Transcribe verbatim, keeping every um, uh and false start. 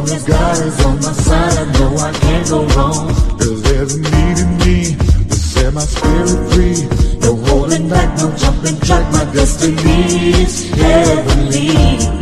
as God is on my side, I know I can't go wrong. Cause there's a need in me to set my spirit free. No holding back, no jumping track, my destiny is heavenly.